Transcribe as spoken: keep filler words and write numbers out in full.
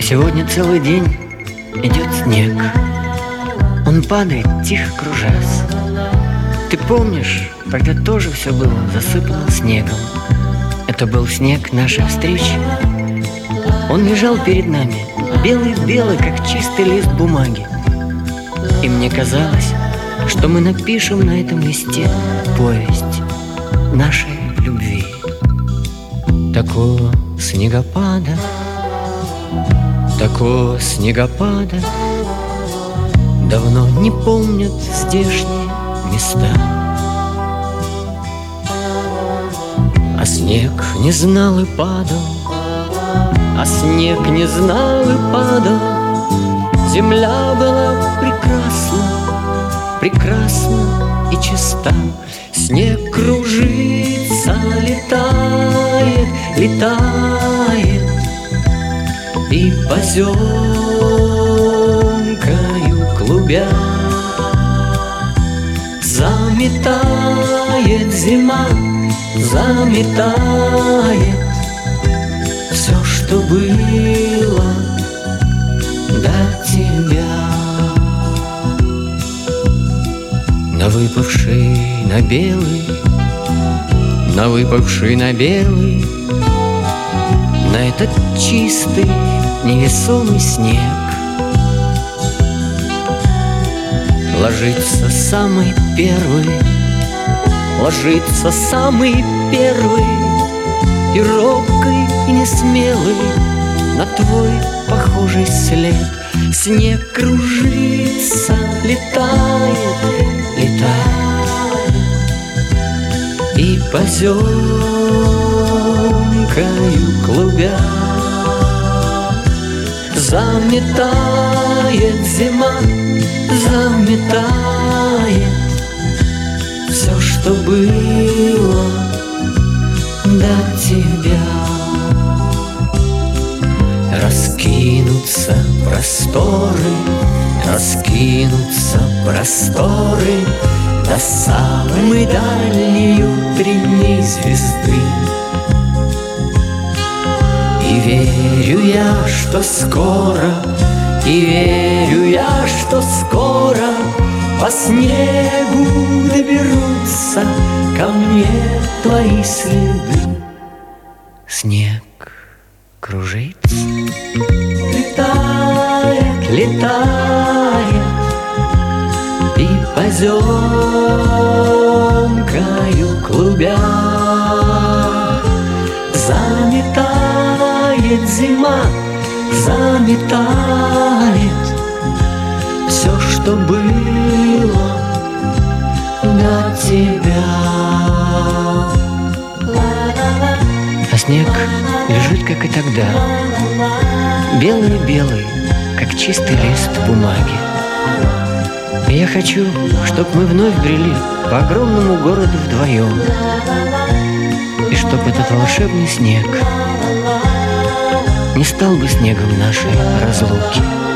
Сегодня целый день идет снег. Он падает, тихо кружась. Ты помнишь, тогда тоже все было засыпано снегом. Это был снег нашей встречи. Он лежал перед нами, белый-белый, как чистый лист бумаги. И мне казалось, что мы напишем на этом листе повесть нашей любви. Такого снегопада, такого снегопада давно не помнят здешние места. А снег не знал и падал, а снег не знал и падал. Земля была прекрасна, прекрасна и чиста. Снег кружится, летает, летает, и поземкою клубя заметает зима, заметает все, что было до тебя. На выпавший на белый, на выпавший на белый, на этот чистый невесомый снег ложится самый первый, ложится самый первый, и робкий, и несмелый на твой похожий след. Снег кружится, летает, летает, и поземкою клубя заметает зима, заметает все, что было до тебя. Раскинутся просторы, раскинутся просторы до самой дальней утренней звезды. И верю я, что скоро, и верю я, что скоро по снегу доберутся ко мне твои следы. Снег кружится, летает, летает, и поземкою клубя заметает зима, заметает все, что было до тебя. А снег лежит, как и тогда, белый-белый, как чистый лист бумаги. И я хочу, чтоб мы вновь брели по огромному городу вдвоем, и чтоб этот волшебный снег не стал бы снегом нашей разлуки.